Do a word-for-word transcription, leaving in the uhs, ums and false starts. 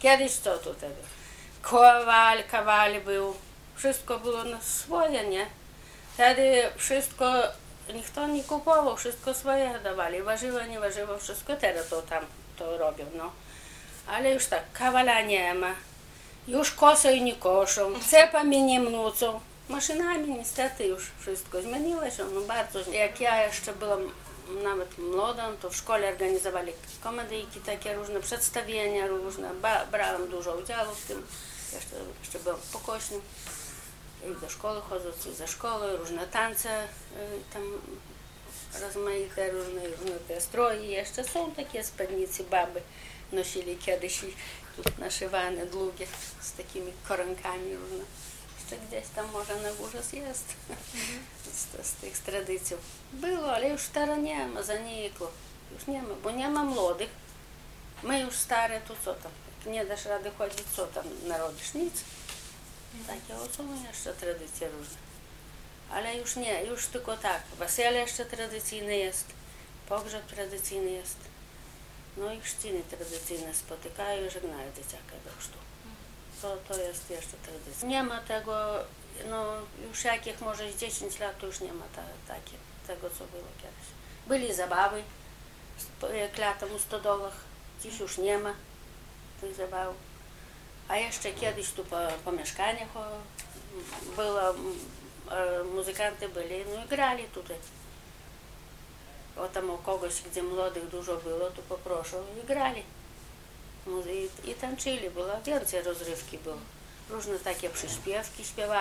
Kiedyś co tu wtedy? Kowal, kawal był. Wszystko było na swoje, nie? Wtedy wszystko, nikt nie kupował, wszystko swoje dawali. Warzywa, nie warzywa, wszystko teraz to tam to robią, no. Ale już tak, kawala nie ma. Już kosą nie koszą, cepami nie mnucą. Maszynami niestety już wszystko zmieniło się, no bardzo. Jak ja jeszcze byłam nawet młodą, to w szkole organizowali komedyjki, takie różne przedstawienia, różne. Ba, brałam dużo udziału w tym. Jeszcze, jeszcze byłam pokośnym. I do szkoły chodząc, i ze szkoły, różne tańce, tam rozmaite, różne, różne te stroje. Jeszcze są takie spódnice, baby nosili kiedyś i tu naszywane, długie, z takimi koronkami różne. Jeszcze gdzieś tam może na górze jest, mhm. z, z tych tradycji. Było, ale już teraz nie ma, zanikło. Już nie ma, bo nie ma młodych. My już stare, to co tam? Jak nie dasz rady chodzić, co tam narodzisz? Nic. Takie o, są jeszcze tradycje różne. Ale już nie, już tylko tak. Wesele jeszcze tradycyjne jest, pogrzeb tradycyjny jest. No i chrzciny tradycyjne spotykają i żegnają dzieciaka do chrztu. To, to jest jeszcze tradycja. Nie ma tego, no już jakich może z dziesięć lat to już nie ma ta, takie, tego, co było kiedyś. Byli zabawy, jak latem u stodołach, dziś już nie ma tych zabawów. A jeszcze kiedyś tu po, po mieszkaniach było, muzykanty byli, no i grali tutaj. O tam u kogoś, gdzie młodych dużo było, to poproszę i grali. I, i tańczyli, było więcej rozrywki było. Różne takie przyśpiewki śpiewali.